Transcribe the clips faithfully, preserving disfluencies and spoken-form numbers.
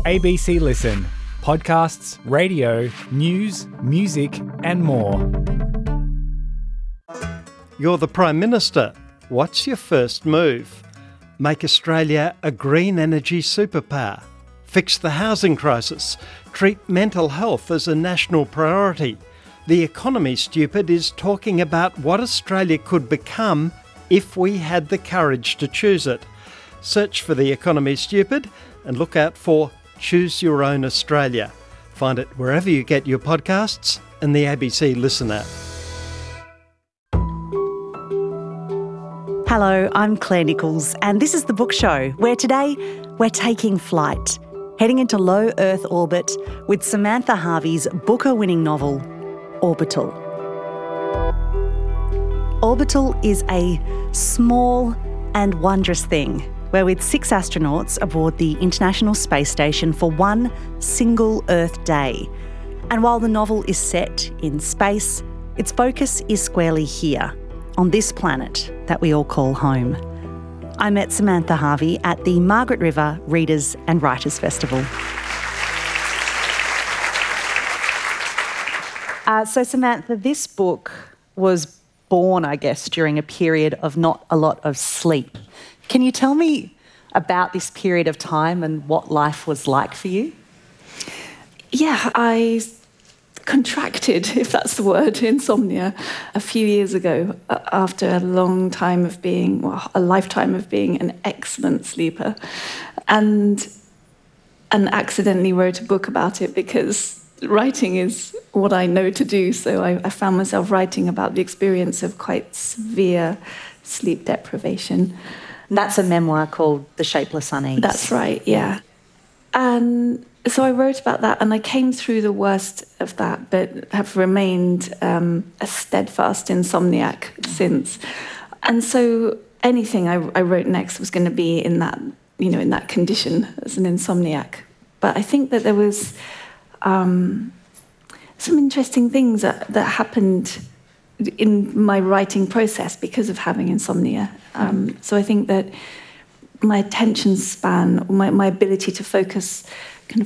A B C Listen. Podcasts, radio, news, music and more. You're the Prime Minister. What's your first move? Make Australia a green energy superpower. Fix the housing crisis. Treat mental health as a national priority. The Economy Stupid is talking about what Australia could become if we had the courage to choose it. Search for The Economy Stupid and look out for Choose Your Own Australia. Find it wherever you get your podcasts and the A B C Listen app. Hello, I'm Claire Nichols, and this is The Book Show, where today we're taking flight, heading into low Earth orbit with Samantha Harvey's Booker-winning novel, Orbital. Orbital is a small and wondrous thing. We're with six astronauts aboard the International Space Station for one single Earth day. And while the novel is set in space, its focus is squarely here, on this planet that we all call home. I met Samantha Harvey at the Margaret River Readers and Writers Festival. Uh, so Samantha, this book was born, I guess, during a period of not a lot of sleep. Can you tell me about this period of time and what life was like for you? Yeah, I contracted, if that's the word, insomnia a few years ago after a long time of being, well, a lifetime of being an excellent sleeper, and and accidentally wrote a book about it because writing is what I know to do. So I, I found myself writing about the experience of quite severe sleep deprivation. That's a memoir called The Shapeless Unease. That's right, yeah. And so I wrote about that, and I came through the worst of that, but have remained um, a steadfast insomniac since. And so anything I, I wrote next was going to be in that, you know, in that condition as an insomniac. But I think that there was um, some interesting things that, that happened in my writing process because of having insomnia. Um, so I think that my attention span, my, my ability to focus kind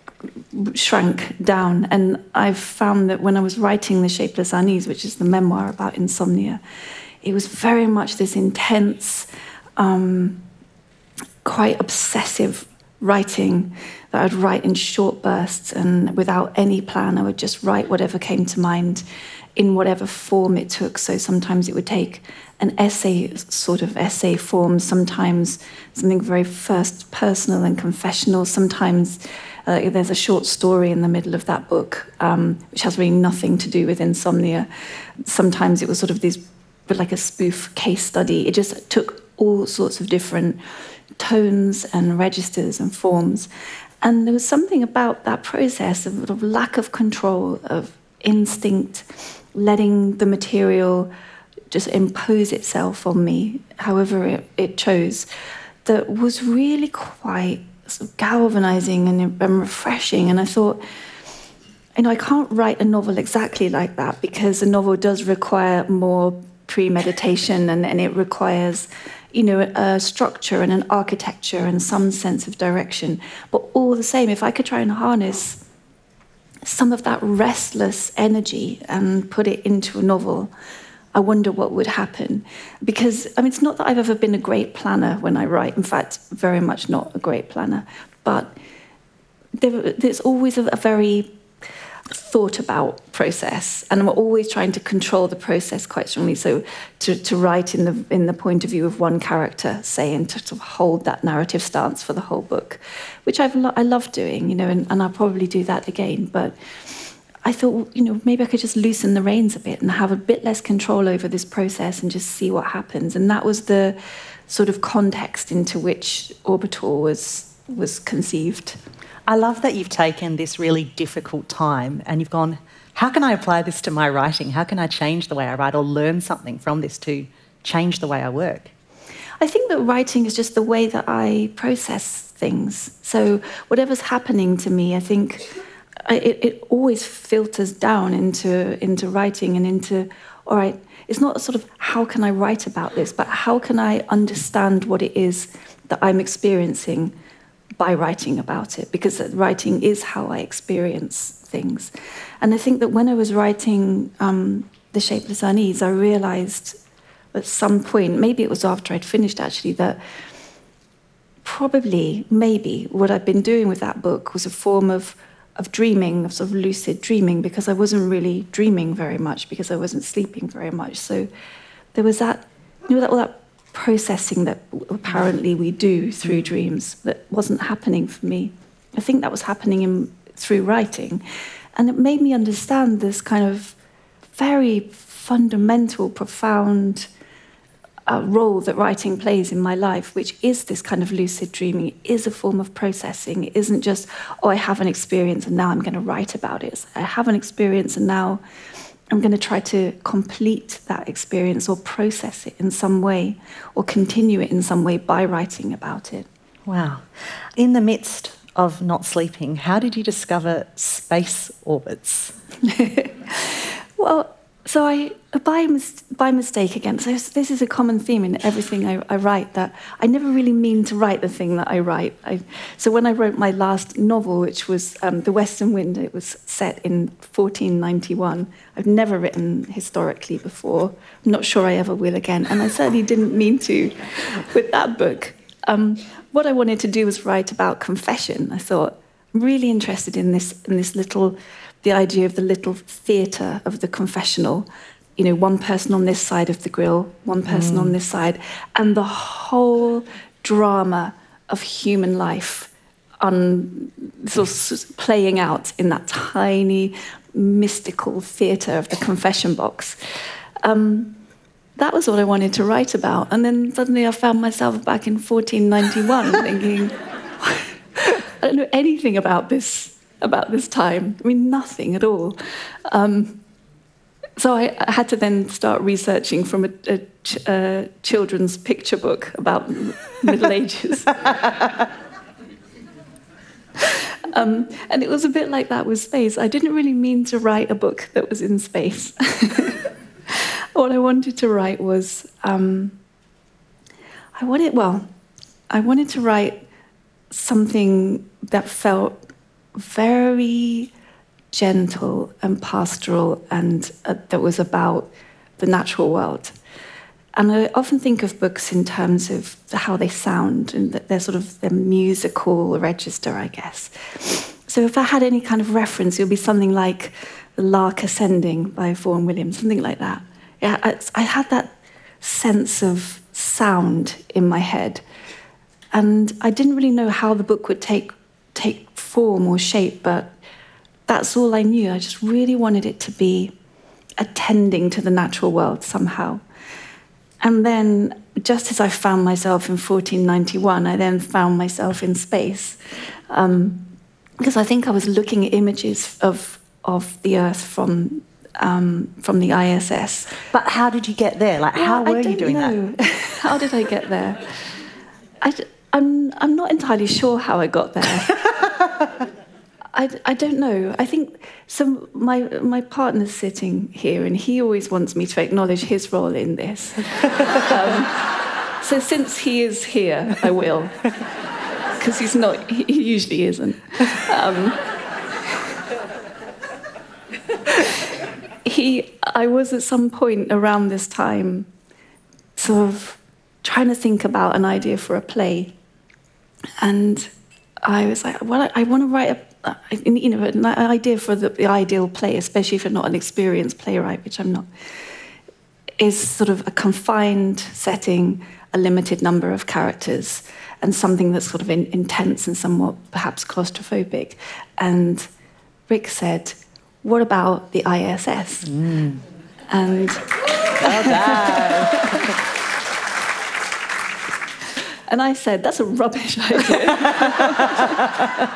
of shrank down. And I've found that when I was writing The Shapeless Unease, which is the memoir about insomnia, it was very much this intense, um, quite obsessive writing that I'd write in short bursts, and without any plan, I would just write whatever came to mind in whatever form it took. So sometimes it would take an essay, sort of essay form, sometimes something very first personal and confessional. Sometimes uh, there's a short story in the middle of that book, um, which has really nothing to do with insomnia. Sometimes it was sort of this, but like a spoof case study. It just took all sorts of different tones and registers and forms. And there was something about that process of, sort of lack of control, of instinct, letting the material just impose itself on me, however it, it chose, that was really quite sort of galvanizing and, and refreshing. And I thought, you know, I can't write a novel exactly like that, because a novel does require more premeditation, and, and it requires, you know, a structure and an architecture and some sense of direction. But all the same, if I could try and harness some of that restless energy and put it into a novel, I wonder what would happen. Because, I mean, it's not that I've ever been a great planner when I write. In fact, very much not a great planner. But there, there's always a, a very thought about process, and I'm always trying to control the process quite strongly. So to, to write in the in the point of view of one character, say, and to, to hold that narrative stance for the whole book, which I've lo- I love doing, you know, and, and I'll probably do that again. But I thought, you know, maybe I could just loosen the reins a bit and have a bit less control over this process and just see what happens. And that was the sort of context into which Orbital was was conceived. I love that you've taken this really difficult time and you've gone, how can I apply this to my writing? How can I change the way I write or learn something from this to change the way I work? I think that writing is just the way that I process things. So whatever's happening to me, I think I, it, it always filters down into, into writing and into, all right, it's not sort of how can I write about this, but how can I understand what it is that I'm experiencing by writing about it, because writing is how I experience things. And I think that when I was writing um, The Shapeless Unease, I realised at some point, maybe it was after I'd finished actually, that probably, maybe, what I'd been doing with that book was a form of, of dreaming, of sort of lucid dreaming, because I wasn't really dreaming very much, because I wasn't sleeping very much. So there was that, you know, that, all that processing that apparently we do through dreams that wasn't happening for me. I think that was happening in, through writing. And it made me understand this kind of very fundamental, profound uh, role that writing plays in my life, which is this kind of lucid dreaming. It is a form of processing. It isn't just, oh, I have an experience and now I'm going to write about it. I have an experience and now I'm going to try to complete that experience or process it in some way or continue it in some way by writing about it. Wow. In the midst of not sleeping, how did you discover space orbits? Well, so I, by, mis- by mistake again, so this is a common theme in everything I, I write, that I never really mean to write the thing that I write. I, so when I wrote my last novel, which was um, The Western Wind, it was set in fourteen ninety-one. I've never written historically before. I'm not sure I ever will again. And I certainly didn't mean to with that book. Um, what I wanted to do was write about confession. I thought, I'm really interested in this, in this little... the idea of the little theatre of the confessional, you know, one person on this side of the grill, one person mm. on this side, and the whole drama of human life un, sort of playing out in that tiny, mystical theatre of the confession box. Um, that was what I wanted to write about. And then suddenly I found myself back in fourteen ninety-one thinking, I don't know anything about this about this time. I mean, nothing at all. Um, so I, I had to then start researching from a, a, ch- a children's picture book about Middle Ages. um, and it was a bit like that with space. I didn't really mean to write a book that was in space. What I wanted to write was, um, I wanted, well, I wanted to write something that felt very gentle and pastoral, and uh, that was about the natural world. And I often think of books in terms of how they sound, and that they're sort of their musical register, I guess. So if I had any kind of reference, it would be something like The Lark Ascending by Vaughan Williams, something like that. Yeah, I, I had that sense of sound in my head, and I didn't really know how the book would take take form or shape, but that's all I knew. I just really wanted it to be attending to the natural world somehow. And then, just as I found myself in fourteen ninety-one, I then found myself in space, um, because I think I was looking at images of of the Earth from um, from the I S S. But how did you get there? Like, how well, were you doing know. that? How did I get there? I, I'm I'm not entirely sure how I got there. I, I don't know. I think some my my partner's sitting here, and he always wants me to acknowledge his role in this. um, so since he is here, I will, because he's not. He usually isn't. Um, he. I was at some point around this time, sort of trying to think about an idea for a play, and I was like, well, I, I want to write a. Uh, you know, an idea for the, the ideal play, especially if you're not an experienced playwright, which I'm not, is sort of a confined setting, a limited number of characters, and something that's sort of in, intense and somewhat perhaps claustrophobic. And Rick said, what about the I S S? Mm. And well done. And I said, that's a rubbish idea.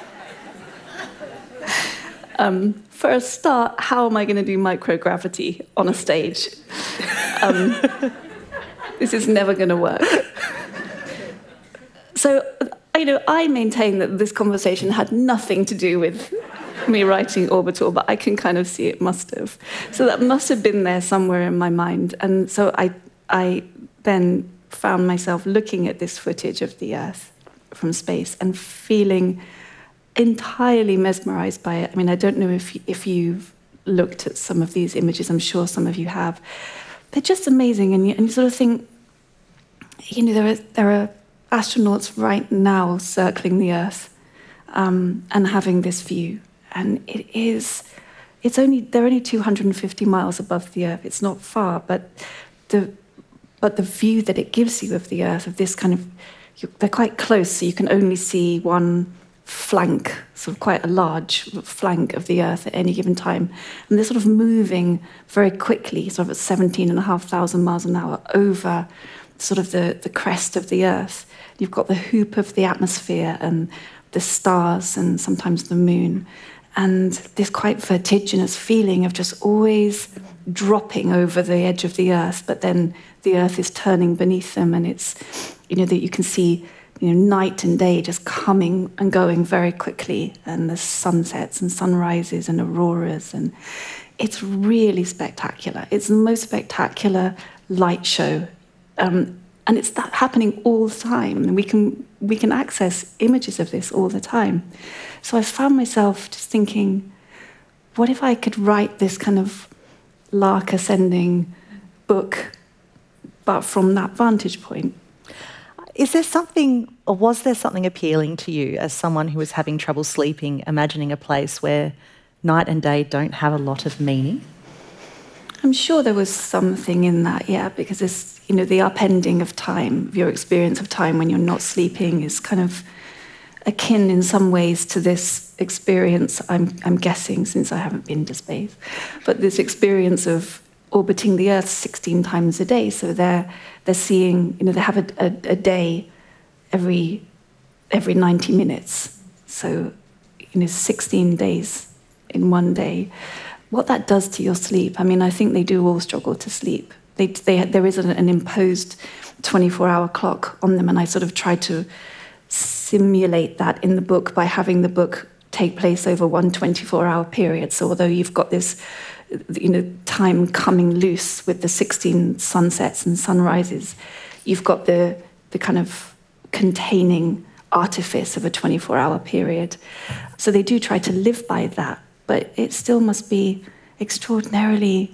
Um, for a start, how am I going to do microgravity on a stage? Um, this is never going to work. So, you know, I maintain that this conversation had nothing to do with me writing Orbital, but I can kind of see it must have. So that must have been there somewhere in my mind. And so I, I then found myself looking at this footage of the Earth from space and feeling entirely mesmerized by it. I mean, I don't know if, if you've looked at some of these images. I'm sure some of you have. They're just amazing. And you, and you sort of think, you know, there are, there are astronauts right now circling the Earth um, and having this view. And it is, it's only, they're only two hundred fifty miles above the Earth. It's not far, but the, but the view that it gives you of the Earth, of this kind of, they're quite close, so you can only see one flank, sort of quite a large flank of the Earth at any given time. And they're sort of moving very quickly, sort of at seventeen and a half thousand miles an hour over sort of the, the crest of the Earth. You've got the hoop of the atmosphere and the stars and sometimes the moon. And this quite vertiginous feeling of just always dropping over the edge of the Earth, but then the Earth is turning beneath them, and it's, you know, that you can see, you know, night and day just coming and going very quickly, and the sunsets and sunrises and auroras, and it's really spectacular. It's the most spectacular light show, um, and it's that happening all the time. And we can we can access images of this all the time. So I found myself just thinking, what if I could write this kind of lark ascending book, but from that vantage point? Is there something, or was there something appealing to you as someone who was having trouble sleeping, imagining a place where night and day don't have a lot of meaning? I'm sure there was something in that, yeah, because it's, you know, the upending of time, your experience of time when you're not sleeping is kind of akin in some ways to this experience, I'm, I'm guessing, since I haven't been to space, but this experience of orbiting the Earth sixteen times a day. So they're they're seeing, you know, they have a, a, a day every every ninety minutes. So, you know, sixteen days in one day. What that does to your sleep, I mean, I think they do all struggle to sleep. They, they, there is an, an imposed twenty-four hour clock on them, and I sort of try to simulate that in the book by having the book take place over one twenty-four hour period. So although you've got this, you know, time coming loose with the sixteen sunsets and sunrises, you've got the the kind of containing artifice of a twenty-four hour period. So they do try to live by that, but it still must be extraordinarily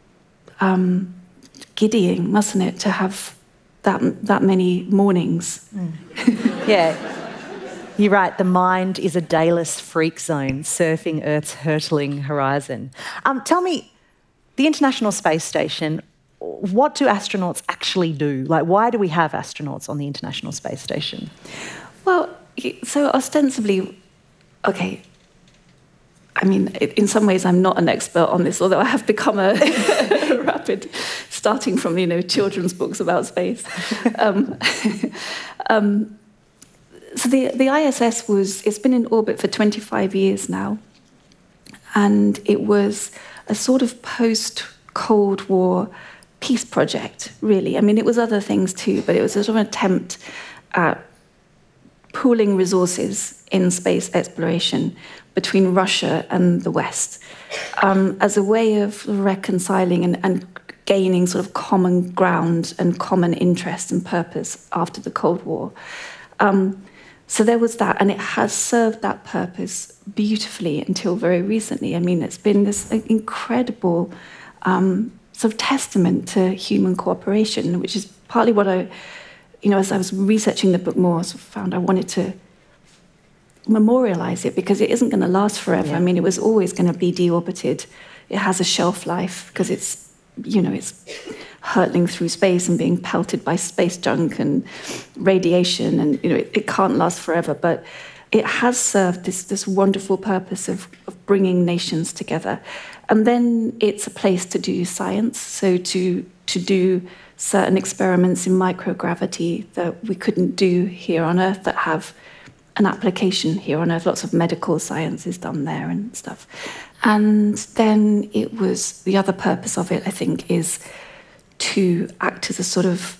um, giddying, mustn't it, to have that that many mornings. Mm. Yeah. You're right, the mind is a dayless freak zone, surfing Earth's hurtling horizon. Um, tell me, the International Space Station, what do astronauts actually do? Like, why do we have astronauts on the International Space Station? Well, so ostensibly, okay, I mean, in some ways I'm not an expert on this, although I have become a rapid, starting from, you know, children's books about space. Um, um, So the, the I S S was, it's been in orbit for twenty-five years now, and it was a sort of post-Cold War peace project, really. I mean, it was other things too, but it was a sort of an attempt at pooling resources in space exploration between Russia and the West um, as a way of reconciling and, and gaining sort of common ground and common interest and purpose after the Cold War. Um, So there was that, and it has served that purpose beautifully until very recently. I mean, it's been this incredible um, sort of testament to human cooperation, which is partly what I, you know, as I was researching the book more, I sort of found I wanted to memorialize it, because it isn't going to last forever. Yeah. I mean, it was always going to be deorbited. It has a shelf life because it's, you know, it's hurtling through space and being pelted by space junk and radiation, and, you know, it, it can't last forever, but it has served this, this wonderful purpose of, of bringing nations together. And then it's a place to do science, so to, to do certain experiments in microgravity that we couldn't do here on Earth that have an application here on Earth. Lots of medical science is done there and stuff. And then it was, the other purpose of it, I think, is to act as a sort of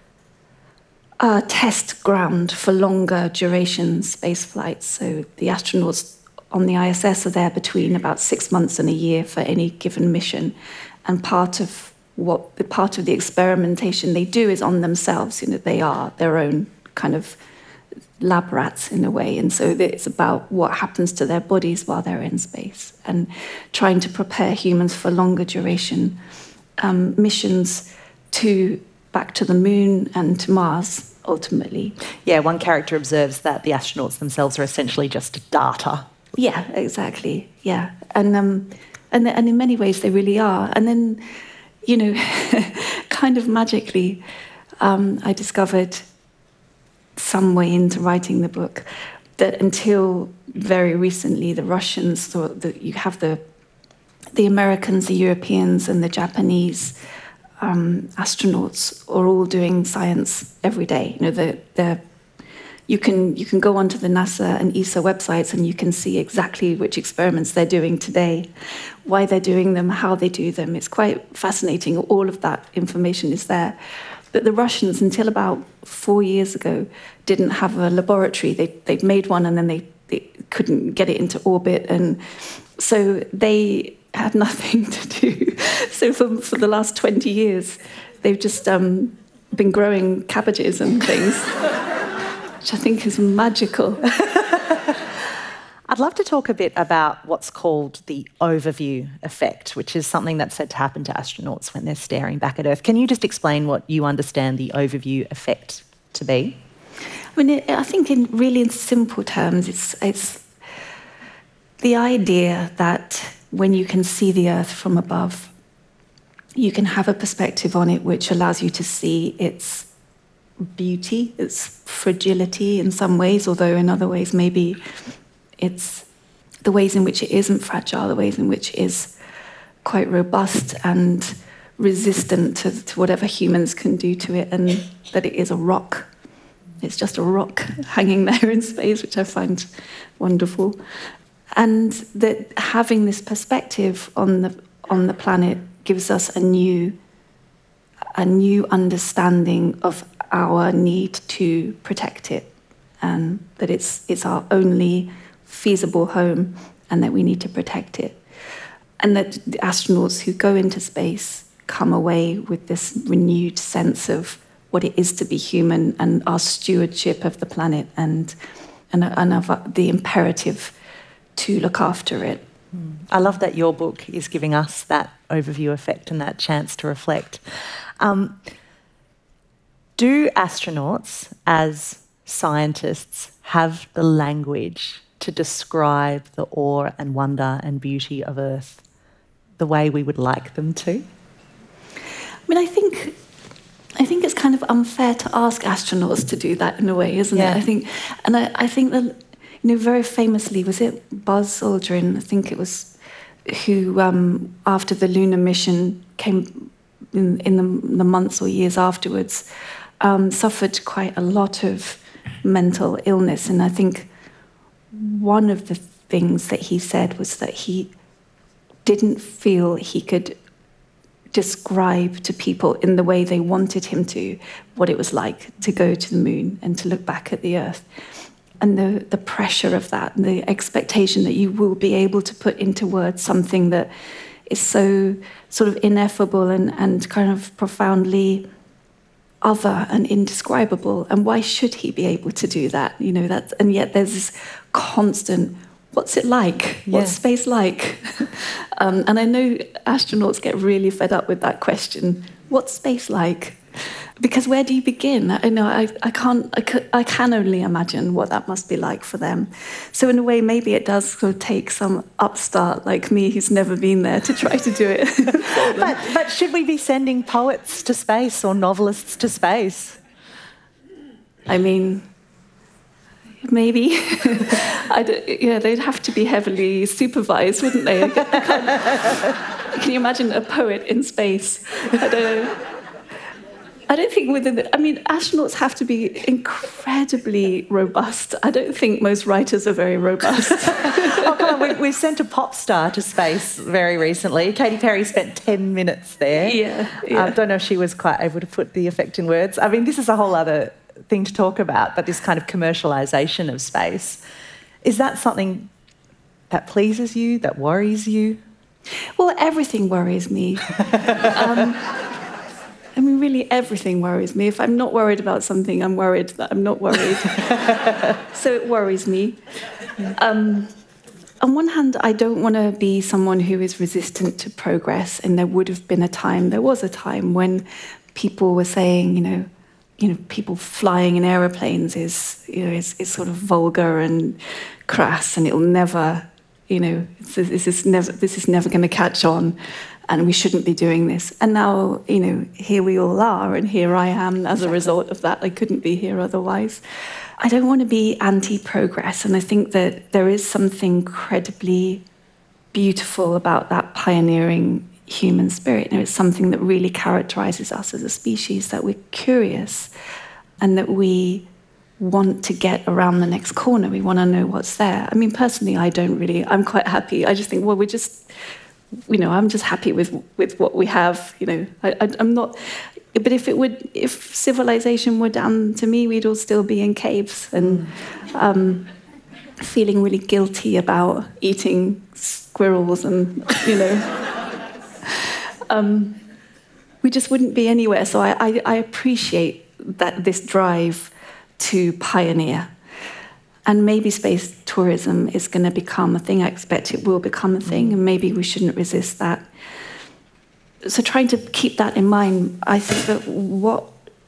uh, test ground for longer duration space flights. So the astronauts on the I S S are there between about six months and a year for any given mission. And part of what, part of the experimentation they do is on themselves. You know, they are their own kind of lab rats in a way, and so it's about what happens to their bodies while they're in space, and trying to prepare humans for longer duration um, missions to back to the moon and to Mars, ultimately. Yeah, one character observes that the astronauts themselves are essentially just data. Yeah, exactly. Yeah, and um, and and in many ways they really are. And then, you know, kind of magically, um, I discovered some way into writing the book that until very recently, the Russians thought that you have the the Americans, the Europeans, and the Japanese um, astronauts are all doing science every day. You know, the the you can you can go onto the NASA and E S A websites and you can see exactly which experiments they're doing today, why they're doing them, how they do them. It's quite fascinating. All of that information is there. But the Russians, until about four years ago, didn't have a laboratory. They they'd made one and then they, they couldn't get it into orbit, and so they had nothing to do. So for for the last twenty years, they've just um, been growing cabbages and things, which I think is magical. I'd love to talk a bit about what's called the overview effect, which is something that's said to happen to astronauts when they're staring back at Earth. Can you just explain what you understand the overview effect to be? I mean, it, I think in really in simple terms, it's it's the idea that when you can see the Earth from above, you can have a perspective on it which allows you to see its beauty, its fragility in some ways, although in other ways maybe it's the ways in which it isn't fragile, the ways in which it is quite robust and resistant to, to whatever humans can do to it, and that it is a rock. It's just a rock hanging there in space, which I find wonderful. And that having this perspective on the on the planet gives us a new a new understanding of our need to protect it, and that it's it's our only feasible home, and that we need to protect it. And that the astronauts who go into space come away with this renewed sense of what it is to be human and our stewardship of the planet, and and, and of the imperative to look after it. Mm. I love that your book is giving us that overview effect and that chance to reflect. Um, do astronauts, as scientists, have the language to describe the awe and wonder and beauty of Earth the way we would like them to? I mean, I think I think it's kind of unfair to ask astronauts to do that in a way, isn't yeah. it? I think, and I, I think that, you know, very famously, was it Buzz Aldrin? I think it was, who um, after the lunar mission came in, in the, the months or years afterwards, um, suffered quite a lot of mental illness, and I think one of the things that he said was that he didn't feel he could describe to people in the way they wanted him to what it was like to go to the moon and to look back at the Earth. And the, the pressure of that, and the expectation that you will be able to put into words something that is so sort of ineffable and, and kind of profoundly other and indescribable. And why should he be able to do that? You know, that, and yet there's this constant, what's it like? Yeah. What's space like? um, and I know astronauts get really fed up with that question. What's space like? Because where do you begin? I know I, I can't. I, c- I can only imagine what that must be like for them. So in a way, maybe it does sort of take some upstart like me, who's never been there, to try to do it. but, but should we be sending poets to space or novelists to space? I mean, maybe. I don't, yeah, they'd have to be heavily supervised, wouldn't they? I can't, can you imagine a poet in space? I don't know. I don't think within the, I mean, astronauts have to be incredibly robust. I don't think most writers are very robust. Oh, come on, we, we've sent a pop star to space very recently. Katy Perry spent ten minutes there. Yeah, yeah. I don't know if she was quite able to put the effect in words. I mean, this is a whole other thing to talk about, but this kind of commercialisation of space. Is that something that pleases you, that worries you? Well, everything worries me. um, I mean, mean, really everything worries me. If I'm not worried about something, I'm worried that I'm not worried. So it worries me. Um, on one hand, I don't want to be someone who is resistant to progress, and there would have been a time, there was a time when people were saying, you know, you know, people flying in aeroplanes is, you know, is, is sort of vulgar and crass, and it'll never, you know, this is never, this is never going to catch on, and we shouldn't be doing this. And now, you know, here we all are, and here I am as a result of that. I couldn't be here otherwise. I don't want to be anti-progress, and I think that there is something incredibly beautiful about that pioneering human spirit. You know, it's something that really characterizes us as a species, that we're curious and that we want to get around the next corner. We want to know what's there. I mean, personally, I don't really, I'm quite happy. I just think, well, we're just, you know, I'm just happy with, with what we have, you know. I, I, I'm not, but if it would, if civilization were down to me, we'd all still be in caves and um, feeling really guilty about eating squirrels and, you know, um, we just wouldn't be anywhere. So I, I, I appreciate that this drive to pioneer. And maybe space tourism is going to become a thing. I expect it will become a thing, and maybe we shouldn't resist that. So trying to keep that in mind, I think that what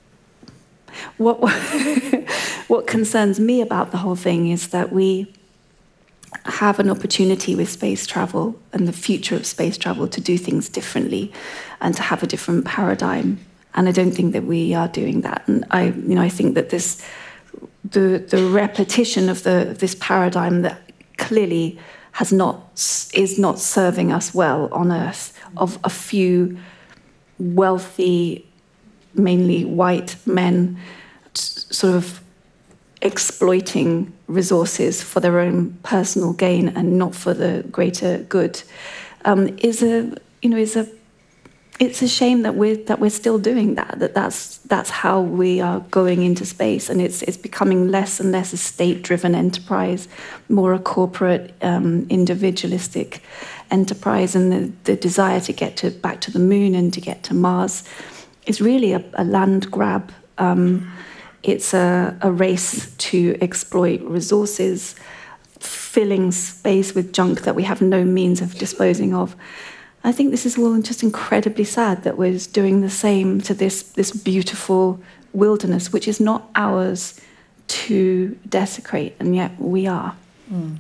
what what concerns me about the whole thing is that we have an opportunity with space travel and the future of space travel to do things differently and to have a different paradigm. And I don't think that we are doing that. And I, you know, I think that this the the repetition of the of this paradigm that clearly has not is not serving us well on Earth, of a few wealthy, mainly white men sort of exploiting resources for their own personal gain and not for the greater good, um, is a you know is a it's a shame that we're that we're still doing that. That that's that's how we are going into space, and it's it's becoming less and less a state-driven enterprise, more a corporate, um, individualistic enterprise, and the, the desire to get to back to the moon and to get to Mars is really a, a land grab. Um, it's a, a race to exploit resources, filling space with junk that we have no means of disposing of. I think this is all just incredibly sad that we're doing the same to this, this beautiful wilderness, which is not ours to desecrate, and yet we are. Mm.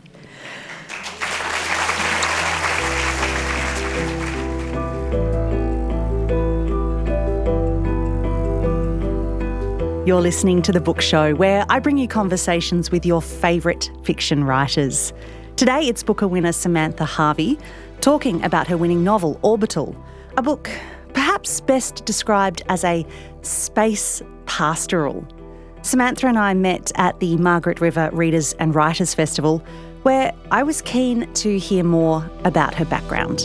You're listening to The Book Show, where I bring you conversations with your favourite fiction writers. Today it's Booker winner Samantha Harvey, talking about her winning novel, Orbital, a book perhaps best described as a space pastoral. Samantha and I met at the Margaret River Readers and Writers Festival, where I was keen to hear more about her background.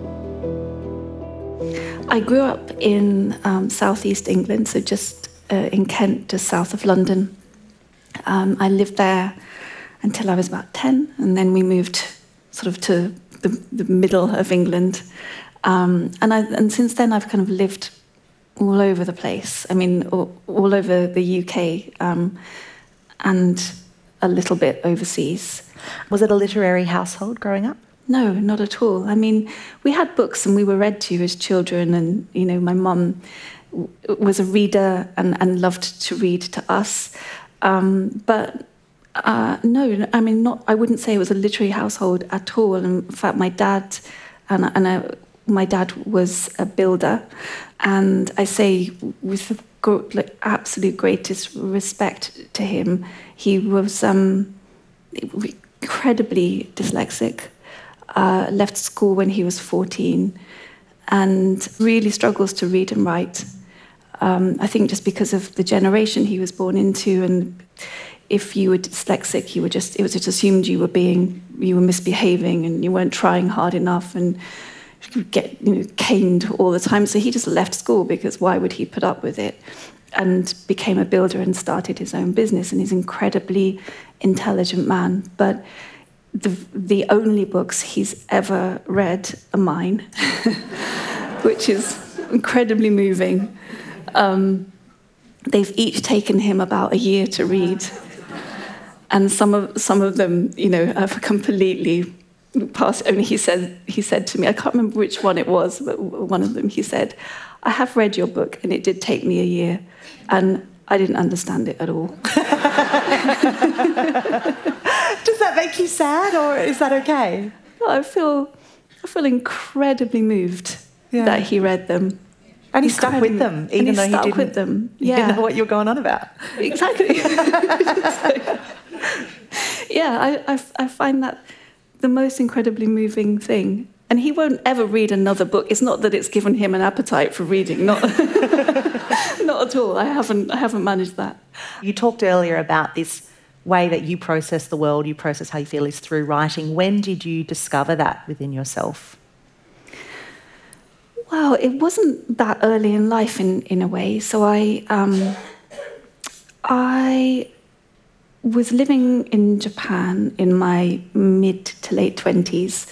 I grew up in um, southeast England, so just uh, in Kent, just south of London. Um, I lived there until I was about ten, and then we moved sort of to the, the middle of England. Um, and, I, and since then, I've kind of lived all over the place. I mean, all, all over the U K um, and a little bit overseas. Was it a literary household growing up? No, not at all. I mean, we had books and we were read to as children, and, you know, my mum was a reader and, and loved to read to us. Um, but uh, no, I mean, not. I wouldn't say it was a literary household at all. And in fact, my dad and, and I, my dad was a builder, and I say with the like, absolute greatest respect to him, he was um, incredibly dyslexic. Uh, left school when he was fourteen, and really struggles to read and write. Um, I think just because of the generation he was born into, and if you were dyslexic, you were just it was just assumed you were being you were misbehaving and you weren't trying hard enough, and you would get you know caned all the time. So he just left school because why would he put up with it? And became a builder and started his own business. And he's an incredibly intelligent man, but the the only books he's ever read are mine, which is incredibly moving. Um, they've each taken him about a year to read. And some of some of them, you know, have completely passed. Only he said he said to me, I can't remember which one it was, but one of them he said, "I have read your book, and it did take me a year, and I didn't understand it at all." Does that make you sad, or is that okay? I feel I feel incredibly moved Yeah. that he read them. And he stuck with them, even and he though he stuck didn't, with them. he Yeah. didn't know what you were going on about. Exactly. Yeah, I, I, I find that the most incredibly moving thing. And he won't ever read another book. It's not that it's given him an appetite for reading. Not, not at all. I haven't, I haven't managed that. You talked earlier about this way that you process the world, you process how you feel is through writing. When did you discover that within yourself? Well, it wasn't that early in life in, in a way. So I, um, I was living in Japan in my mid to late twenties,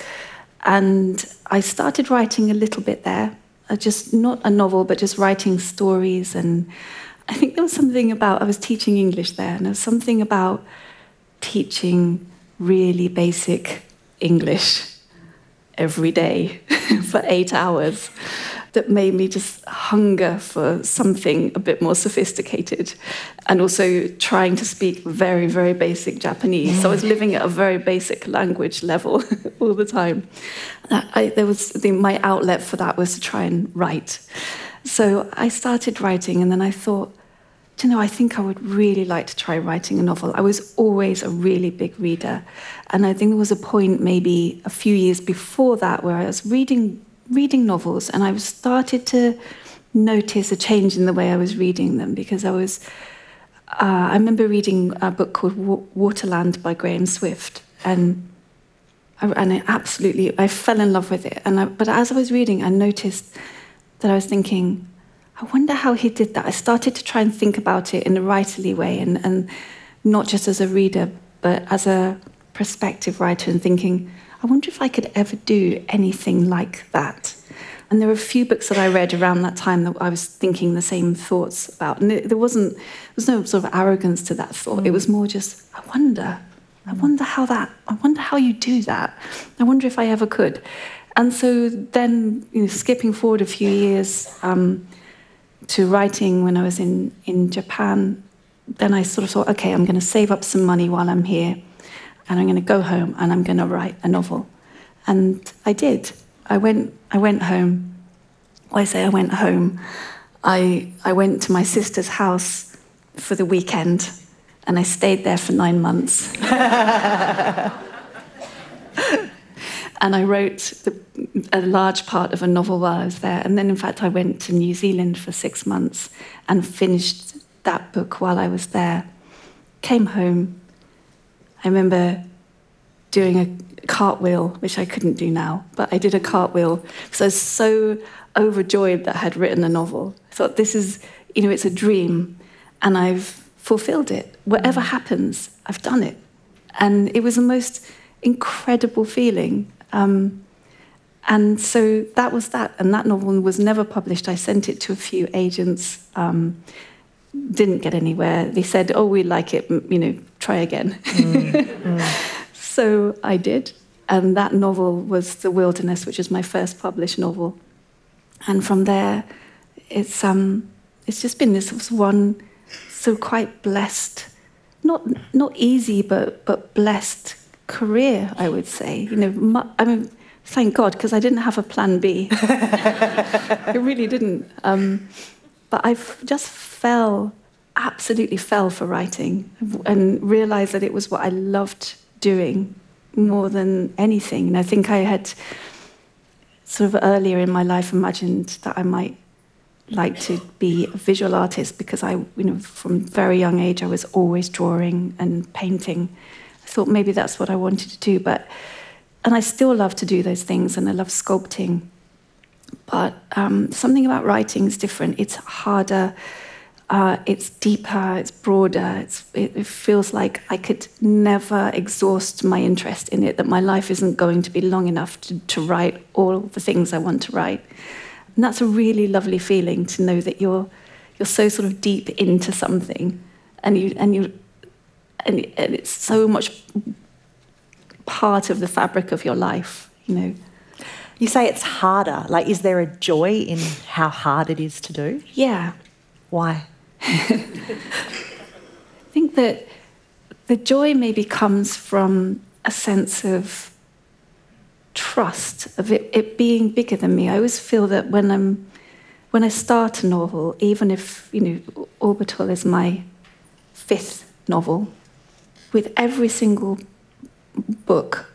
and I started writing a little bit there, uh, just not a novel, but just writing stories. And I think there was something about, I was teaching English there, and there was something about teaching really basic English every day for eight hours that made me just hunger for something a bit more sophisticated, and also trying to speak very, very basic Japanese. So I was living at a very basic language level all the time. I, there was the, my outlet for that was to try and write. So I started writing, and then I thought, do you know, I think I would really like to try writing a novel. I was always a really big reader. And I think there was a point maybe a few years before that where I was reading reading novels, and I started to notice a change in the way I was reading them, because I was, uh, I remember reading a book called Wa- Waterland by Graham Swift, and I, and I absolutely, I fell in love with it. And I, but as I was reading, I noticed that I was thinking, I wonder how he did that. I started to try and think about it in a writerly way, and, and not just as a reader, but as a prospective writer, and thinking, I wonder if I could ever do anything like that. And there were a few books that I read around that time that I was thinking the same thoughts about. And it, there wasn't, there was no sort of arrogance to that thought. Mm. It was more just, I wonder, I wonder how that, I wonder how you do that. I wonder if I ever could. And so then, you know, skipping forward a few years, um, to writing when I was in, in Japan, then I sort of thought, okay, I'm going to save up some money while I'm here, and I'm going to go home and I'm going to write a novel. And I did. I went I went home. Well, I say I went home. I, I went to my sister's house for the weekend, and I stayed there for nine months. And I wrote the, a large part of a novel while I was there. And then, in fact, I went to New Zealand for six months and finished that book while I was there. Came home. I remember doing a cartwheel, which I couldn't do now, but I did a cartwheel because I was so overjoyed that I had written a novel. I thought, this is, you know, it's a dream, and I've fulfilled it. Whatever happens, I've done it. And it was the most incredible feeling. Um, and so that was that. And that novel was never published. I sent it to a few agents, um, didn't get anywhere. They said, oh, we like it, you know, try again. Mm, mm. So I did. And that novel was The Wilderness, which is my first published novel. And from there, it's um, it's just been this one so quite blessed, not not easy, but but blessed career, I would say. You know, mu- I mean, thank God, because I didn't have a plan B. I really didn't. Um, but I just fell, absolutely fell for writing, and realised that it was what I loved doing more than anything. And I think I had sort of earlier in my life imagined that I might like to be a visual artist, because I, you know, from a very young age, I was always drawing and painting. I thought maybe that's what I wanted to do, but, and I still love to do those things, and I love sculpting. But um, something about writing is different. It's harder, uh, it's deeper, it's broader. It's, it, it feels like I could never exhaust my interest in it, that my life isn't going to be long enough to, to write all the things I want to write. And that's a really lovely feeling, to know that you're you're so sort of deep into something, and you and you and, and it's so much part of the fabric of your life, you know. You say it's harder. Like, is there a joy in how hard it is to do? Yeah. Why? I think that the joy maybe comes from a sense of trust, of it, it being bigger than me. I always feel that when I'm when I start a novel, even if, you know, Orbital is my fifth novel, with every single book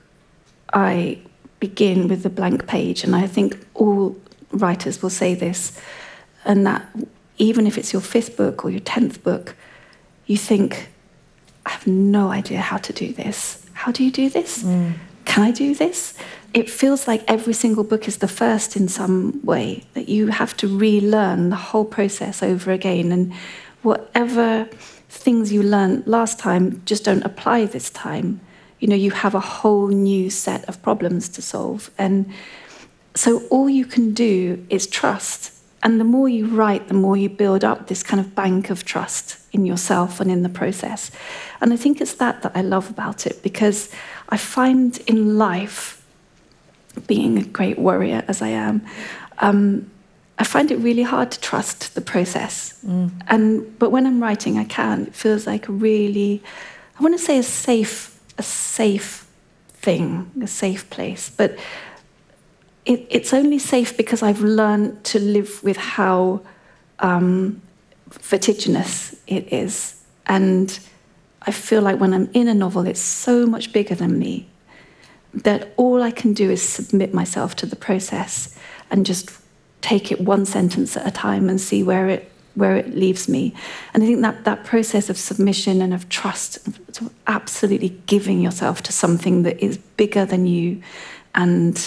I begin with a blank page, and I think all writers will say this, and that even if it's your fifth book or your tenth book, you think, I have no idea how to do this. How do you do this? Mm. Can I do this? It feels like every single book is the first in some way, that you have to relearn the whole process over again, and whatever things you learned last time just don't apply this time. You know, you have a whole new set of problems to solve. And so all you can do is trust. And the more you write, the more you build up this kind of bank of trust in yourself and in the process. And I think it's that that I love about it, because I find in life, being a great worrier as I am, um, I find it really hard to trust the process. Mm. And but when I'm writing, I can. It feels like a really, I want to say a safe a safe thing, a safe place. But it, it's only safe because I've learned to live with how um, vertiginous it is. And I feel like when I'm in a novel, it's so much bigger than me, that all I can do is submit myself to the process and just take it one sentence at a time and see where it where it leaves me. And I think that that process of submission and of trust, of absolutely giving yourself to something that is bigger than you and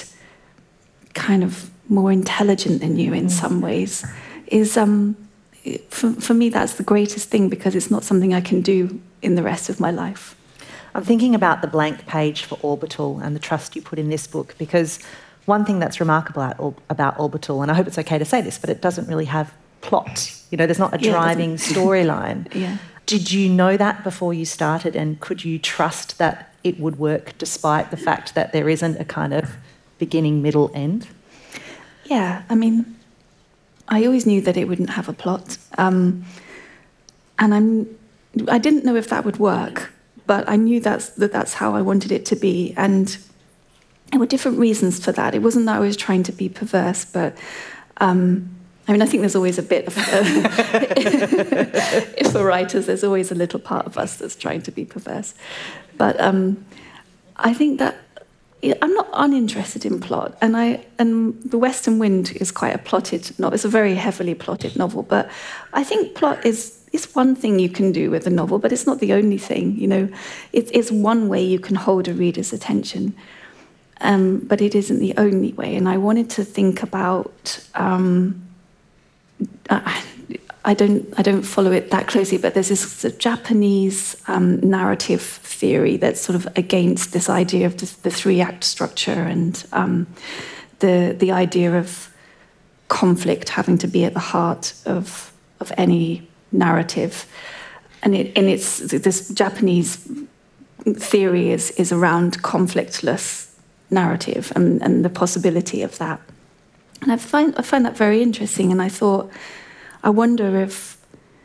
kind of more intelligent than you in some ways, is, um, for, for me, that's the greatest thing, because it's not something I can do in the rest of my life. I'm thinking about the blank page for Orbital and the trust you put in this book, because one thing that's remarkable about, about Orbital, and I hope it's okay to say this, but it doesn't really have plot. You know, there's not a driving yeah, storyline. Yeah. Did you know that before you started, and could you trust that it would work despite the fact that there isn't a kind of beginning, middle, end? Yeah, I mean, I always knew that it wouldn't have a plot. Um, and I'm, I didn't know if that would work, but I knew that's, that that's how I wanted it to be. And there were different reasons for that. It wasn't that I was trying to be perverse, but um, I mean, I think there's always a bit of, uh, if we're writers, there's always a little part of us that's trying to be perverse. But um, I think that I'm not uninterested in plot, and I and The Western Wind is quite a plotted novel. It's a very heavily plotted novel, but I think plot is is one thing you can do with a novel, but it's not the only thing. You know, it, it's one way you can hold a reader's attention, um, but it isn't the only way. And I wanted to think about. Um, I, I don't I don't follow it that closely, but there's this sort of Japanese um, narrative theory that's sort of against this idea of the, the three-act structure and um, the the idea of conflict having to be at the heart of of any narrative. And it and it's this Japanese theory is is around conflictless narrative and, and the possibility of that. And I find I find that very interesting, and I thought, I wonder if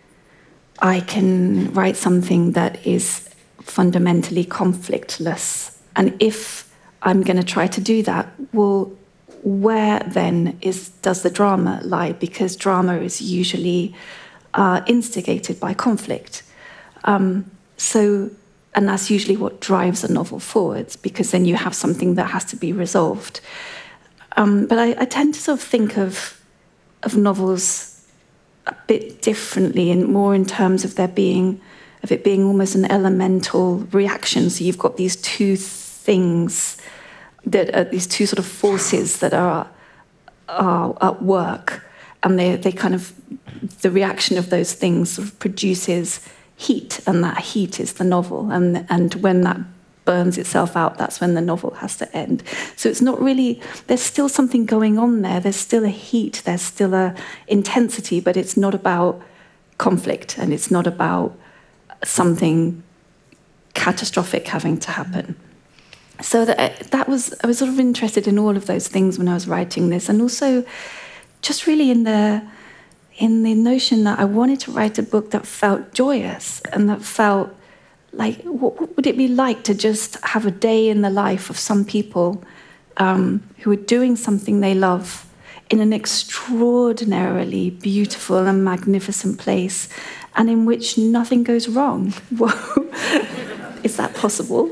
I can write something that is fundamentally conflictless. And if I'm going to try to do that, well, where then is does the drama lie? Because drama is usually uh, instigated by conflict. Um, so, and that's usually what drives a novel forwards, because then you have something that has to be resolved. Um, but I, I tend to sort of think of of novels a bit differently, and more in terms of there being, of it being almost an elemental reaction. So you've got these two things that are these two sort of forces that are are at work, and they they kind of the reaction of those things sort of produces heat, and that heat is the novel, and and when that burns itself out, that's when the novel has to end. So it's not really, there's still something going on there, there's still a heat, there's still a intensity, but it's not about conflict, and it's not about something catastrophic having to happen. So that, that was, I was sort of interested in all of those things when I was writing this, and also just really in the in the notion that I wanted to write a book that felt joyous and that felt like, what, what would it be like to just have a day in the life of some people um, who are doing something they love in an extraordinarily beautiful and magnificent place, and in which nothing goes wrong. Whoa. Is that possible?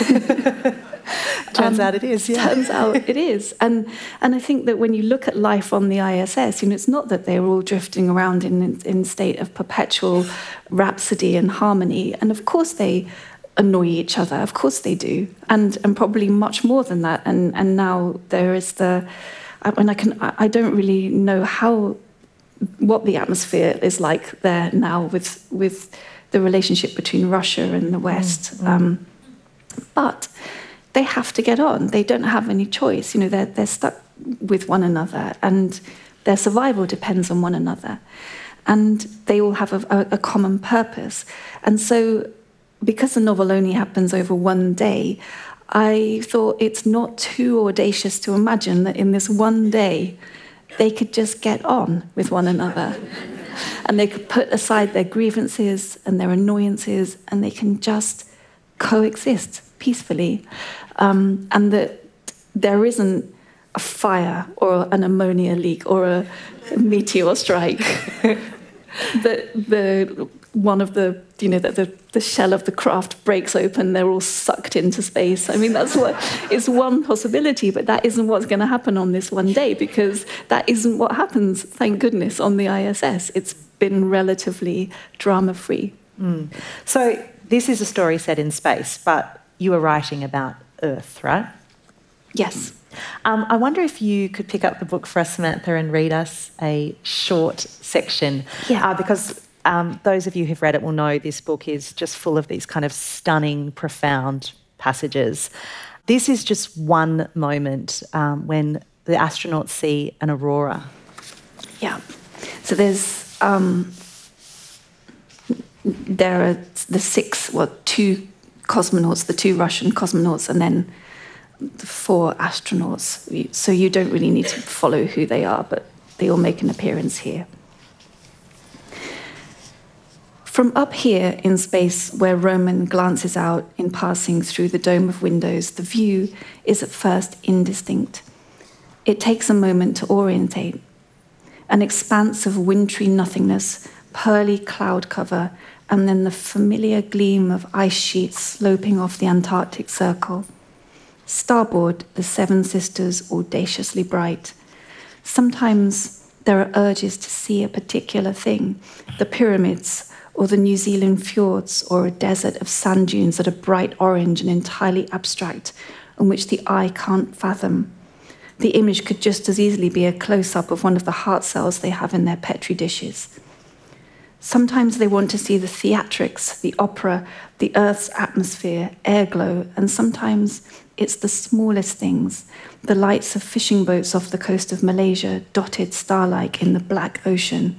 Turns um, out it is, yeah. Turns out it is. And and I think that when you look at life on the I S S, you know, it's not that they're all drifting around in in state of perpetual rhapsody and harmony. And of course they annoy each other. Of course they do. And and probably much more than that. And and now there is the, and I can I don't really know how, what the atmosphere is like there now with with the relationship between Russia and the West. Mm, mm. Um, but they have to get on. They don't have any choice. You know, they're they're stuck with one another, and their survival depends on one another. And they all have a, a, a common purpose. And so, because the novel only happens over one day, I thought it's not too audacious to imagine that in this one day, they could just get on with one another. And they could put aside their grievances and their annoyances, and they can just coexist peacefully. Um, and that there isn't a fire or an ammonia leak or a meteor strike. that the one of the, you know, that the, the shell of the craft breaks open, they're all sucked into space. I mean, that's what is one possibility, but that isn't what's going to happen on this one day, because that isn't what happens, thank goodness, on the I S S. It's been relatively drama-free. Mm. So this is a story set in space, but you were writing about Earth, right? Yes. Um, I wonder if you could pick up the book for us, Samantha, and read us a short section. Yeah. Uh, because um, those of you who've read it will know this book is just full of these kind of stunning, profound passages. This is just one moment um, when the astronauts see an aurora. Yeah. So there's... Um, there are the six, well, two cosmonauts, the two Russian cosmonauts, and then the four astronauts. So you don't really need to follow who they are, but they all make an appearance here. From up here in space, where Roman glances out in passing through the dome of windows, the view is at first indistinct. It takes a moment to orientate. An expanse of wintry nothingness, pearly cloud cover, and then the familiar gleam of ice sheets sloping off the Antarctic Circle. Starboard, the Seven Sisters audaciously bright. Sometimes there are urges to see a particular thing, the pyramids, or the New Zealand fjords, or a desert of sand dunes that are bright orange and entirely abstract, and which the eye can't fathom. The image could just as easily be a close-up of one of the heart cells they have in their Petri dishes. Sometimes they want to see the theatrics, the opera, the Earth's atmosphere, air glow, and sometimes it's the smallest things, the lights of fishing boats off the coast of Malaysia, dotted star-like in the black ocean.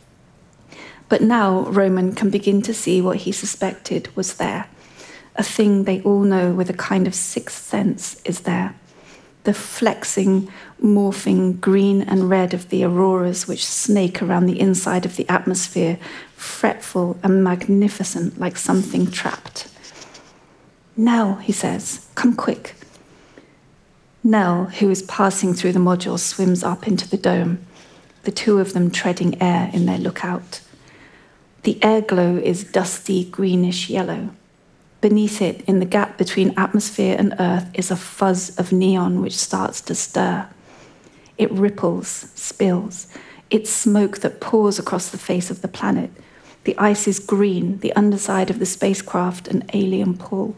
But now Roman can begin to see what he suspected was there, a thing they all know with a kind of sixth sense is there. The flexing, morphing green and red of the auroras which snake around the inside of the atmosphere, fretful and magnificent like something trapped. Nell, he says, come quick. Nell, who is passing through the module, swims up into the dome, the two of them treading air in their lookout. The air glow is dusty greenish yellow. Beneath it, in the gap between atmosphere and Earth, is a fuzz of neon which starts to stir. It ripples, spills. It's smoke that pours across the face of the planet. The ice is green, the underside of the spacecraft an alien pull.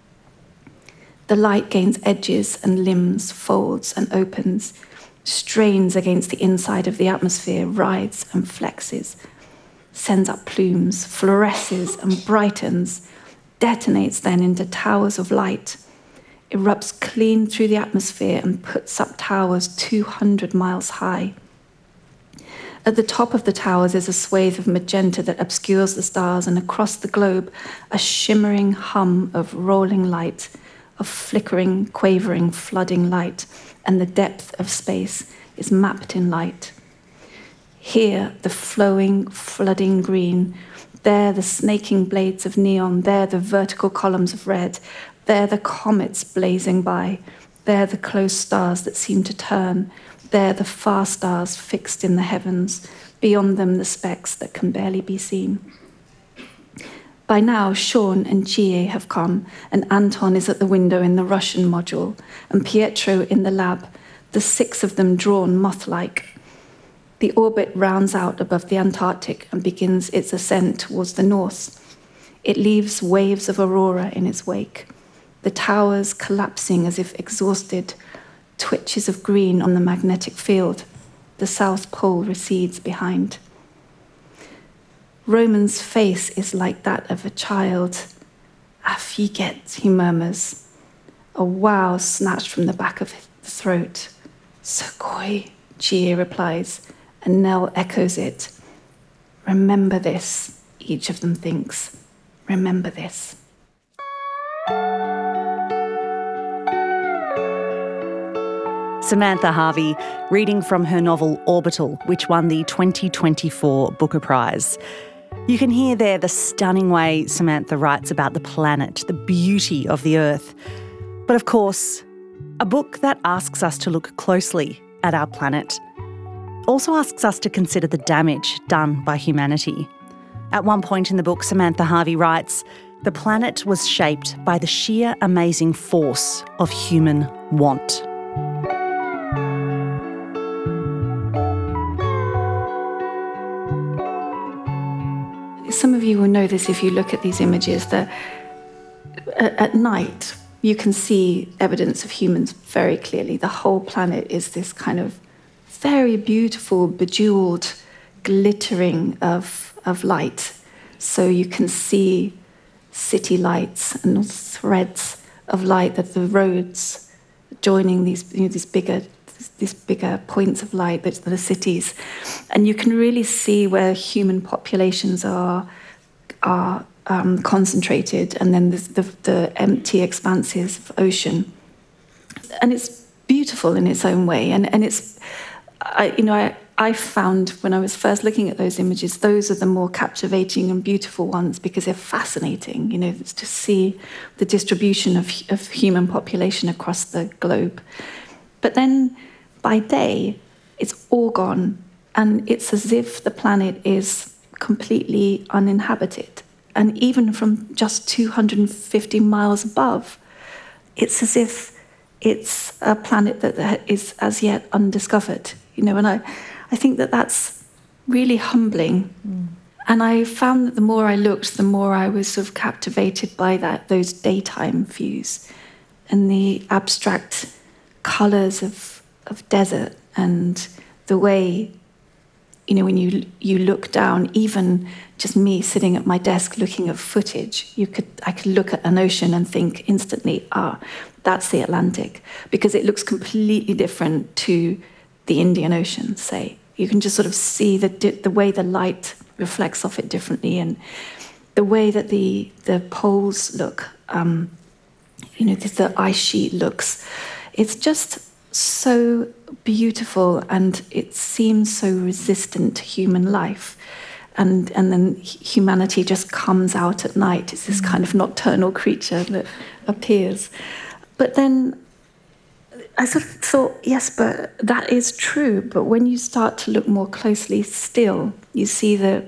The light gains edges and limbs, folds and opens, strains against the inside of the atmosphere, rides and flexes, sends up plumes, fluoresces and brightens, detonates then into towers of light, erupts clean through the atmosphere and puts up towers two hundred miles high. At the top of the towers is a swathe of magenta that obscures the stars, and across the globe, a shimmering hum of rolling light, of flickering, quavering, flooding light, and the depth of space is mapped in light. Here, the flowing, flooding green, there the snaking blades of neon, there the vertical columns of red, there the comets blazing by, there the close stars that seem to turn, there the far stars fixed in the heavens, beyond them the specks that can barely be seen. By now, Sean and Chie have come, and Anton is at the window in the Russian module, and Pietro in the lab, the six of them drawn moth-like. The orbit rounds out above the Antarctic and begins its ascent towards the north. It leaves waves of aurora in its wake, the towers collapsing as if exhausted, twitches of green on the magnetic field. The South Pole recedes behind. Roman's face is like that of a child. Affiget, he murmurs. A wow snatched from the back of his throat. Sokoi, Chie replies, and Nell echoes it. Remember this, each of them thinks. Remember this. Samantha Harvey, reading from her novel Orbital, which won the twenty twenty-four Booker Prize. You can hear there the stunning way Samantha writes about the planet, the beauty of the Earth. But of course, a book that asks us to look closely at our planet also asks us to consider the damage done by humanity. At one point in the book, Samantha Harvey writes, "The planet was shaped by the sheer amazing force of human want." Some of you will know this if you look at these images, that at night you can see evidence of humans very clearly. The whole planet is this kind of very beautiful, bejeweled, glittering of, of light. So you can see city lights and threads of light, that the roads joining these, you know, these bigger these bigger points of light that are the cities. And you can really see where human populations are are um, concentrated, and then there's the, the empty expanses of ocean. And it's beautiful in its own way. And, and it's, I, you know, I, I found when I was first looking at those images, those are the more captivating and beautiful ones because they're fascinating, you know, to see the distribution of, of human population across the globe. But then by day, it's all gone, and it's as if the planet is completely uninhabited. And even from just two hundred fifty miles above, it's as if it's a planet that is as yet undiscovered. You know, and I, I think that that's really humbling. Mm. And I found that the more I looked, the more I was sort of captivated by that, those daytime views and the abstract colours of of desert, and the way, you know, when you you look down, even just me sitting at my desk looking at footage, you could I could look at an ocean and think instantly, ah, that's the Atlantic, because it looks completely different to the Indian Ocean, say. You can just sort of see the the way the light reflects off it differently, and the way that the the poles look, um, you know, the, the ice sheet looks. It's just so beautiful, and it seems so resistant to human life. And and then humanity just comes out at night. It's this kind of nocturnal creature that appears. But then I sort of thought, yes, but that is true. But when you start to look more closely still, you see that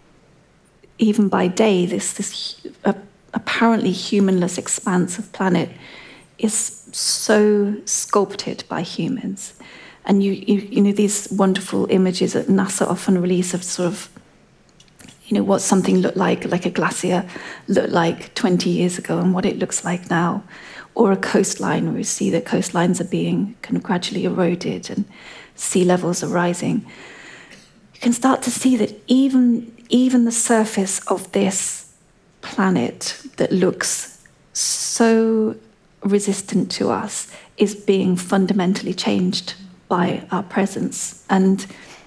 even by day, this, this uh, apparently humanless expanse of planet is so sculpted by humans. And you, you, you know, these wonderful images that NASA often release of sort of, you know, what something looked like, like a glacier looked like twenty years ago and what it looks like now. Or a coastline where you see that coastlines are being kind of gradually eroded and sea levels are rising. You can start to see that even, even the surface of this planet that looks so resistant to us is being fundamentally changed by our presence. And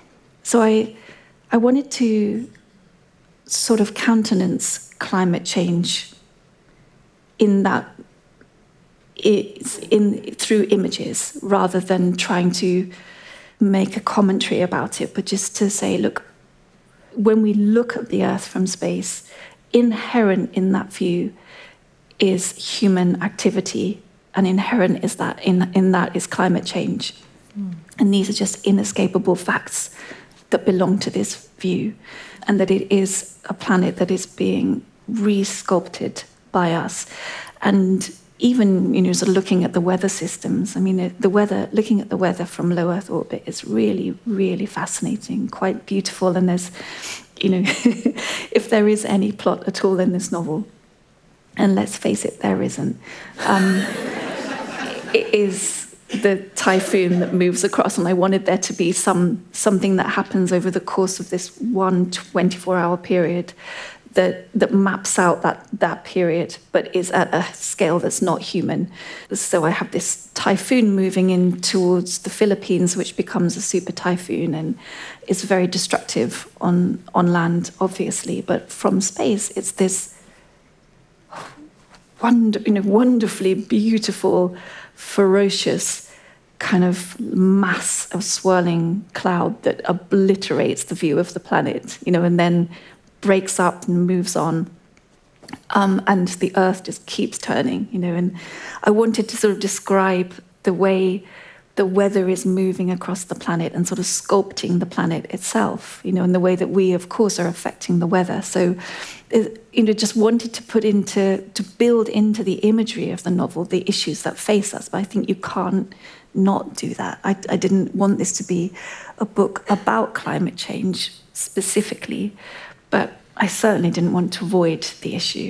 So I, I wanted to sort of countenance climate change in that it's in through images rather than trying to make a commentary about it, but just to say, look, when we look at the Earth from space, inherent in that view is human activity, and inherent is that in, in that is climate change. Mm. And these are just inescapable facts that belong to this view, and that it is a planet that is being re-sculpted by us. And even, you know, sort of looking at the weather systems, I mean, the weather, looking at the weather from low Earth orbit is really, really fascinating, quite beautiful. And there's, you know, if there is any plot at all in this novel, and let's face it, there isn't, um, it is the typhoon that moves across. And I wanted there to be some something that happens over the course of this one twenty-four hour period that that maps out that, that period, but is at a scale that's not human. So I have this typhoon moving in towards the Philippines, which becomes a super typhoon and is very destructive on, on land, obviously. But from space, it's this wonder, you know, wonderfully beautiful, ferocious kind of mass of swirling cloud that obliterates the view of the planet, you know, and then breaks up and moves on, um, and the Earth just keeps turning, you know. And I wanted to sort of describe the way the weather is moving across the planet and sort of sculpting the planet itself, you know, and the way that we, of course, are affecting the weather. So, you know, just wanted to put into, to build into the imagery of the novel the issues that face us. But I think you can't not do that. I, I didn't want this to be a book about climate change specifically, but I certainly didn't want to avoid the issue.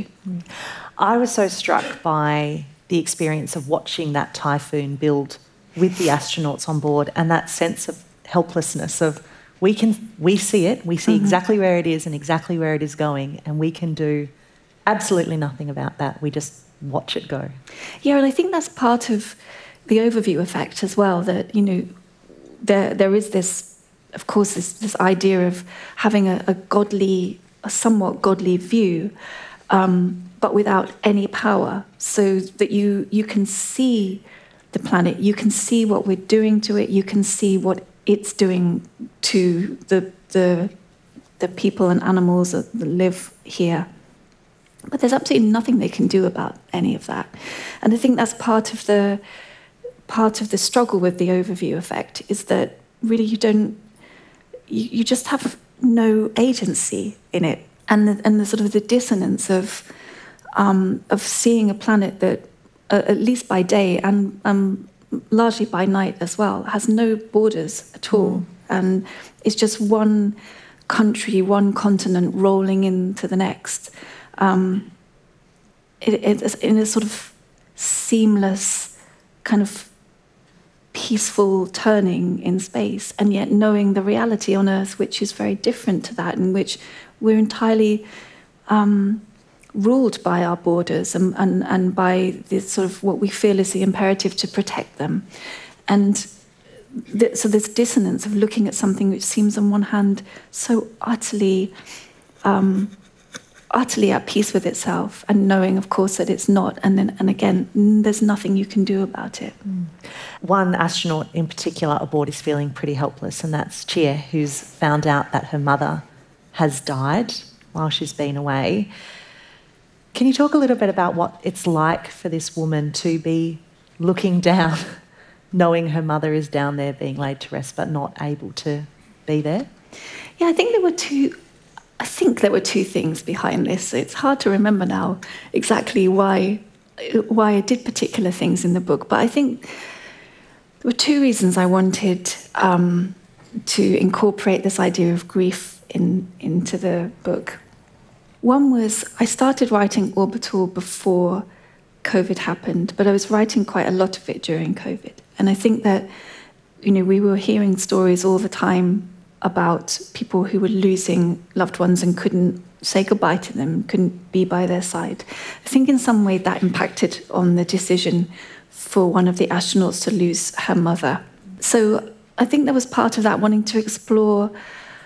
I was so struck by the experience of watching that typhoon build with the astronauts on board, and that sense of helplessness of we can we see it, we see mm-hmm. exactly where it is and exactly where it is going, and we can do absolutely nothing about that. We just watch it go. Yeah, and I think that's part of the overview effect as well, that, you know, there there is this, of course, this, this idea of having a, a godly, a somewhat godly view, um, but without any power, so that you you can see the planet, you can see what we're doing to it, you can see what it's doing to the the the people and animals that live here. But there's absolutely nothing they can do about any of that. And I think that's part of the part of the struggle with the overview effect, is that really you don't you, you just have no agency in it. And the, and the sort of the dissonance of um, of seeing a planet that, uh, at least by day and um, largely by night as well, has no borders at all, mm. and it's just one country, one continent rolling into the next. Um, it, it's in a sort of seamless, kind of peaceful turning in space, and yet knowing the reality on Earth, which is very different to that, in which we're entirely um, ruled by our borders and, and, and by this sort of what we feel is the imperative to protect them. And th- so this dissonance of looking at something which seems on one hand so utterly um, utterly at peace with itself, and knowing, of course, that it's not, and then and again, there's nothing you can do about it. Mm. One astronaut in particular aboard is feeling pretty helpless, and that's Chia, who's found out that her mother has died while she's been away. Can you talk a little bit about what it's like for this woman to be looking down, knowing her mother is down there being laid to rest, but not able to be there? Yeah, I think there were two... I think there were two things behind this. It's hard to remember now exactly why why I did particular things in the book, but I think there were two reasons I wanted um, to incorporate this idea of grief in into the book. One was I started writing Orbital before COVID happened, but I was writing quite a lot of it during COVID. And I think that, you know, we were hearing stories all the time about people who were losing loved ones and couldn't say goodbye to them, couldn't be by their side. I think in some way that impacted on the decision for one of the astronauts to lose her mother. So I think there was part of that, wanting to explore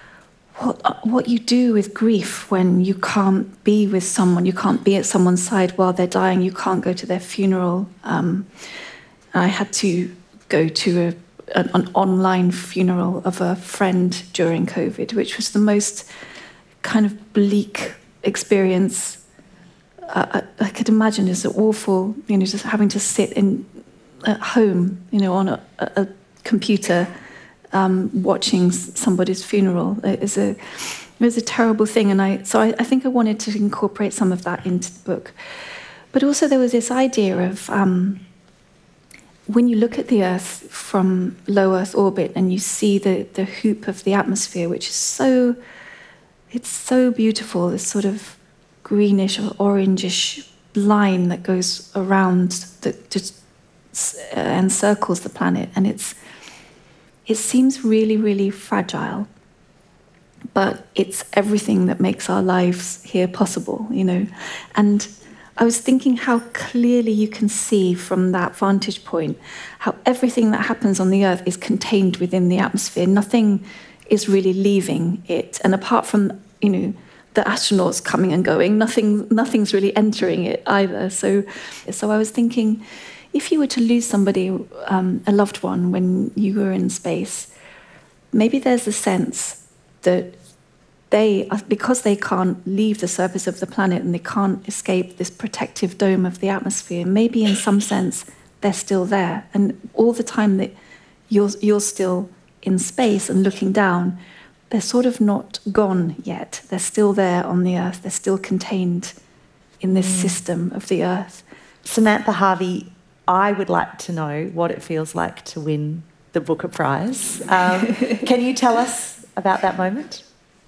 what, what you do with grief when you can't be with someone, you can't be at someone's side while they're dying, you can't go to their funeral. Um, I had to go to a An, an online funeral of a friend during COVID, which was the most kind of bleak experience uh, I, I could imagine. It's awful, you know, just having to sit in at home, you know, on a, a computer, um, watching somebody's funeral. It is a it was a terrible thing, and I so I, I think I wanted to incorporate some of that into the book, but also there was this idea of. Um, When you look at the Earth from low Earth orbit and you see the, the hoop of the atmosphere, which is so, it's so beautiful, this sort of greenish or orangish line that goes around, that just uh, encircles the planet, and it's, it seems really, really fragile, but it's everything that makes our lives here possible, you know, and I was thinking how clearly you can see from that vantage point how everything that happens on the Earth is contained within the atmosphere. Nothing is really leaving it. And apart from, you know, the astronauts coming and going, nothing, nothing's really entering it either. So, so I was thinking, if you were to lose somebody, um, a loved one, when you were in space, maybe there's a sense that they, because they can't leave the surface of the planet and they can't escape this protective dome of the atmosphere, maybe in some sense they're still there. And all the time that you're, you're still in space and looking down, they're sort of not gone yet. They're still there on the Earth. They're still contained in this mm. system of the Earth. Samantha Harvey, I would like to know what it feels like to win the Booker Prize. Um, can you tell us about that moment?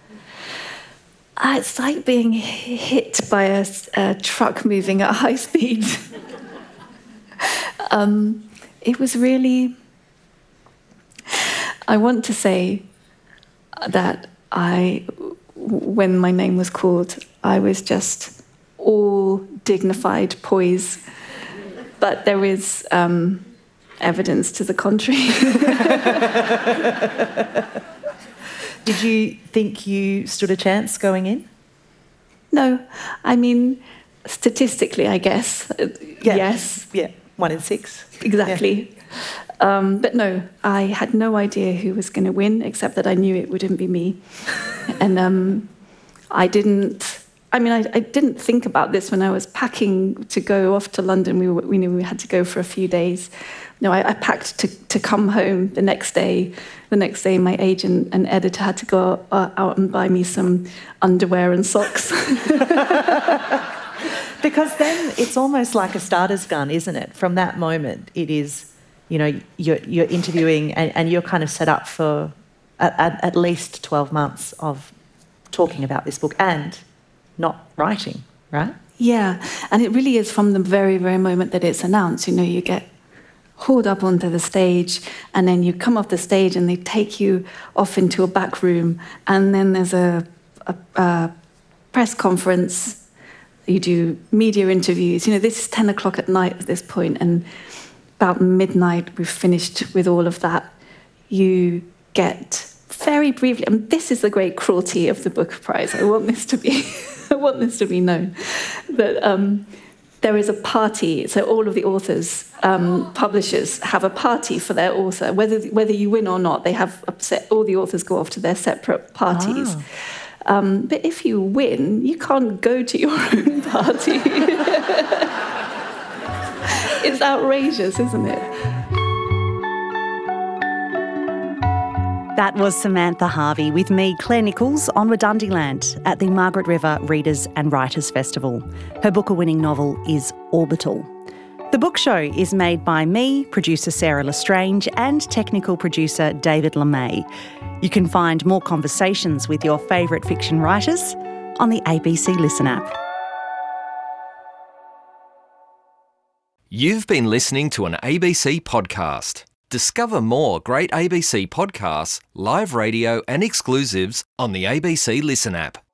Uh, it's like being hit by a, a truck moving at high speed. um, it was really... I want to say that I, when my name was called, I was just all dignified poise. But there is um, evidence to the contrary. Did you think you stood a chance going in? No. I mean, statistically, I guess, yeah. yes. Yeah, one in six. Exactly. Yeah. Um, but no, I had no idea who was going to win, except that I knew it wouldn't be me. and um, I didn't... I mean, I, I didn't think about this when I was packing to go off to London. We, were, we knew we had to go for a few days. No, I, I packed to, to come home the next day. The next day, my agent and editor had to go uh, out and buy me some underwear and socks. Because then it's almost like a starter's gun, isn't it? From that moment, it is, you know, you're, you're interviewing and, and you're kind of set up for at, at, at least twelve months of talking about this book and not writing, right? Yeah, and it really is from the very, very moment that it's announced. You know, you get hauled up onto the stage and then you come off the stage and they take you off into a back room and then there's a, a, a press conference. You do media interviews. You know, this is ten o'clock at night at this point, and about midnight we've finished with all of that. You get very briefly, and this is the great cruelty of the Booker Prize. I want this to be... I want this to be known, that um, there is a party, so all of the authors, um, publishers have a party for their author. Whether whether you win or not, they have upset, all the authors go off to their separate parties. Oh. Um, but if you win, you can't go to your own party. It's outrageous, isn't it? That was Samantha Harvey with me, Claire Nichols, on Redundyland at the Margaret River Readers and Writers Festival. Her Booker-winning novel is Orbital. The Book Show is made by me, producer Sarah Lestrange, and technical producer David LeMay. You can find more conversations with your favourite fiction writers on the A B C Listen app. You've been listening to an A B C podcast. Discover more great A B C podcasts, live radio and exclusives on the A B C Listen app.